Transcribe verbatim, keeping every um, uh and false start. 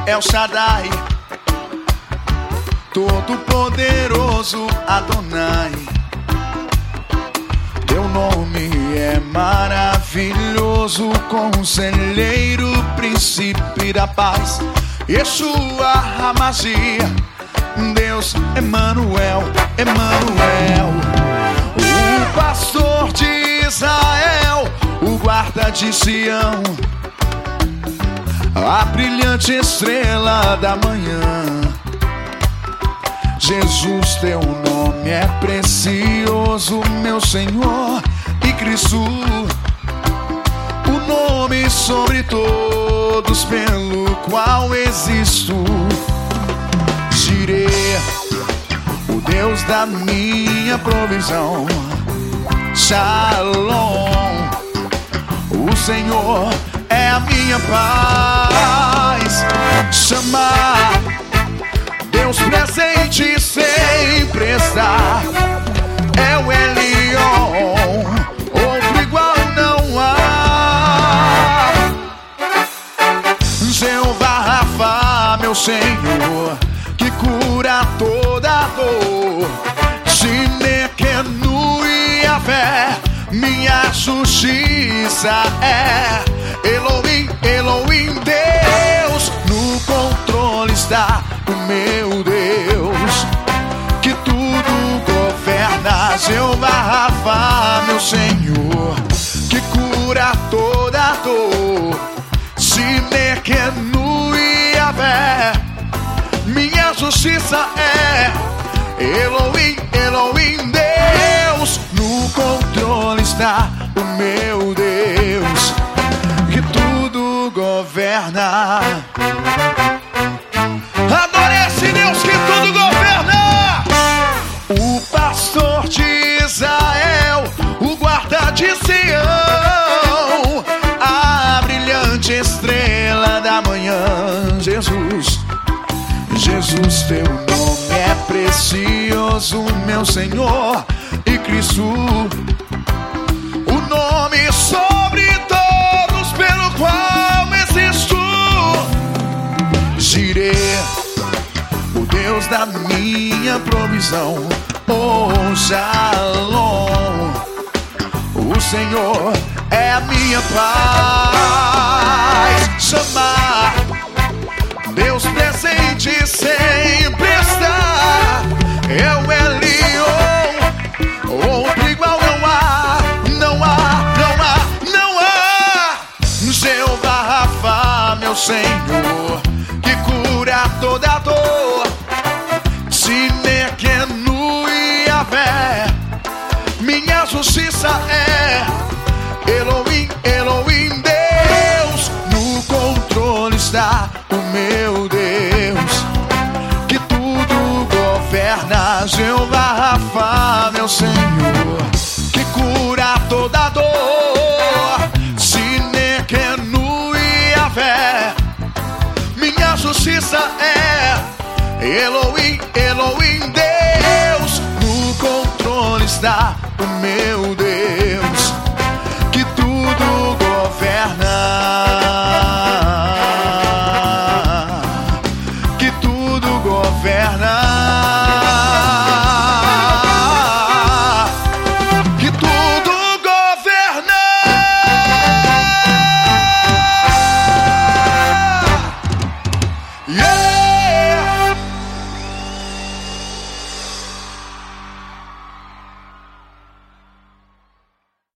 El Shaddai, Todo-Poderoso Adonai. Teu nome é maravilhoso, Conselheiro, Príncipe da Paz, Yeshua HaMashiach, Deus Emanuel, Emanuel. O pastor de Israel, o guarda de Sião, a brilhante estrela da manhã. Jesus, teu nome é precioso, meu Senhor e Cristo, o nome sobre todos pelo qual existo. Jireh, o Deus da minha provisão. Shalom, o Senhor é a minha paz. Chamar, Deus presente sempre está. É o Elion, outro igual não há. Jeová Rafa, meu Senhor, que cura toda dor. Shinequenu Yahvé, minha justiça é. Elohim, Elohim, Deus, no controle está o meu Deus, que tudo governa. Jeová Rafa, meu Senhor, que cura toda dor. Shinequenu Yahvé, minha justiça é. Elohim, Elohim, Deus, no controle está o meu Deus, que tudo governa. Adore esse Deus que tudo governa. O pastor de Israel, o guarda de Sião, a brilhante estrela da manhã. Jesus, Jesus, teu nome é precioso, meu Senhor e Cristo, o nome sobre todos pelo qual existo. Jireh, o Deus da minha provisão. Oh, Shalom, o Senhor é a minha paz. Chamar, Deus presente sempre está. É o Elion, outro igual não há, não há, não há, não há. Jeová Rafa, meu Senhor, que cura toda dor. Shinequenu Yahvé, minha justiça é. Elohim, Elohim, Deus, no controle está o meu Deus, que tudo governa. Jeová Rafa, meu Senhor, que cura toda dor. Shinequenu Yahvé, minha justiça é. Elohim, Elohim, Deus, no controle está o meu Deus,